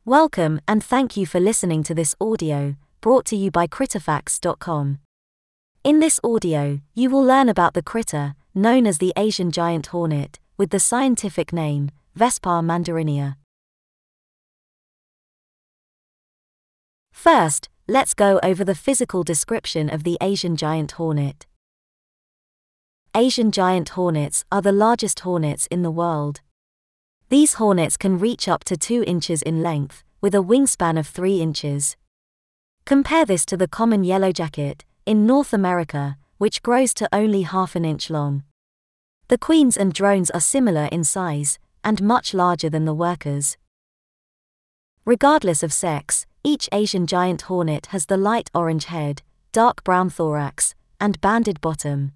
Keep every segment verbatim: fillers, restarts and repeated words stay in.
Welcome and thank you for listening to this audio, brought to you by Critterfacts dot com. In this audio, you will learn about the critter, known as the Asian giant hornet, with the scientific name, Vespa mandarinia. First, let's go over the physical description of the Asian giant hornet. Asian giant hornets are the largest hornets in the world. These hornets can reach up to two inches in length, with a wingspan of three inches. Compare this to the common yellowjacket, in North America, which grows to only half an inch long. The queens and drones are similar in size, and much larger than the workers. Regardless of sex, each Asian giant hornet has the light orange head, dark brown thorax, and banded bottom.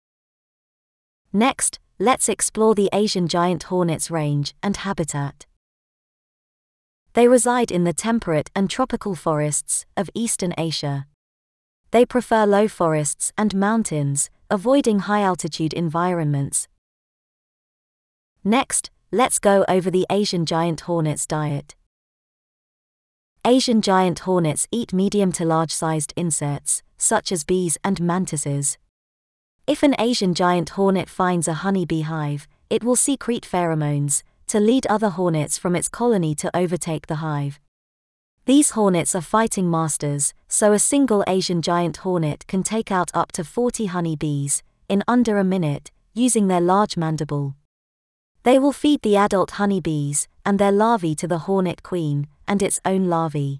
Next, let's explore the Asian giant hornet's range and habitat. They reside in the temperate and tropical forests of eastern Asia. They prefer low forests and mountains, avoiding high-altitude environments. Next, let's go over the Asian giant hornet's diet. Asian giant hornets eat medium to large-sized insects, such as bees and mantises. If an Asian giant hornet finds a honeybee hive, it will secrete pheromones to lead other hornets from its colony to overtake the hive. These hornets are fighting masters, so a single Asian giant hornet can take out up to forty honeybees in under a minute, using their large mandible. They will feed the adult honeybees and their larvae to the hornet queen and its own larvae.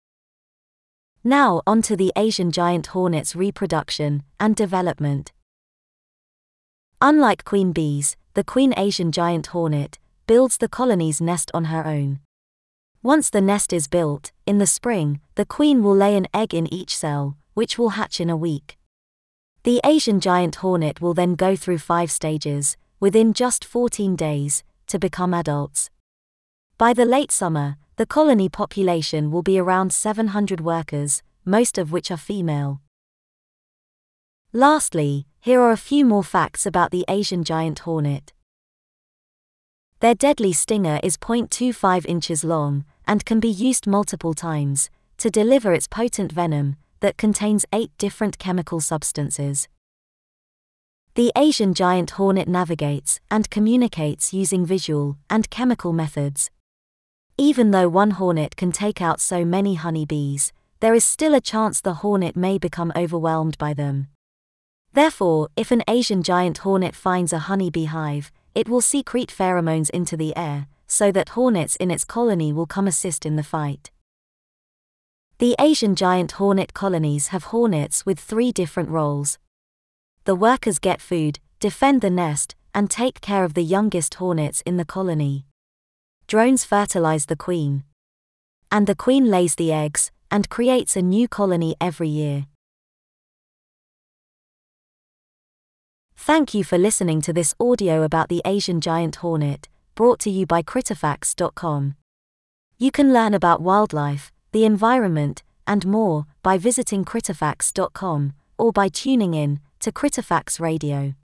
Now on to the Asian giant hornet's reproduction and development. Unlike queen bees, the queen Asian giant hornet builds the colony's nest on her own. Once the nest is built, in the spring, the queen will lay an egg in each cell, which will hatch in a week. The Asian giant hornet will then go through five stages, within just fourteen days, to become adults. By the late summer, the colony population will be around seven hundred workers, most of which are female. Lastly, here are a few more facts about the Asian giant hornet. Their deadly stinger is zero point two five inches long, and can be used multiple times, to deliver its potent venom, that contains eight different chemical substances. The Asian giant hornet navigates and communicates using visual and chemical methods. Even though one hornet can take out so many honeybees, there is still a chance the hornet may become overwhelmed by them. Therefore, if an Asian giant hornet finds a honeybee hive, it will secrete pheromones into the air, so that hornets in its colony will come assist in the fight. The Asian giant hornet colonies have hornets with three different roles. The workers get food, defend the nest, and take care of the youngest hornets in the colony. Drones fertilize the queen. And the queen lays the eggs, and creates a new colony every year. Thank you for listening to this audio about the Asian giant hornet, brought to you by Critterfacts dot com. You can learn about wildlife, the environment, and more by visiting Critterfacts dot com or by tuning in to Critterfacts Radio.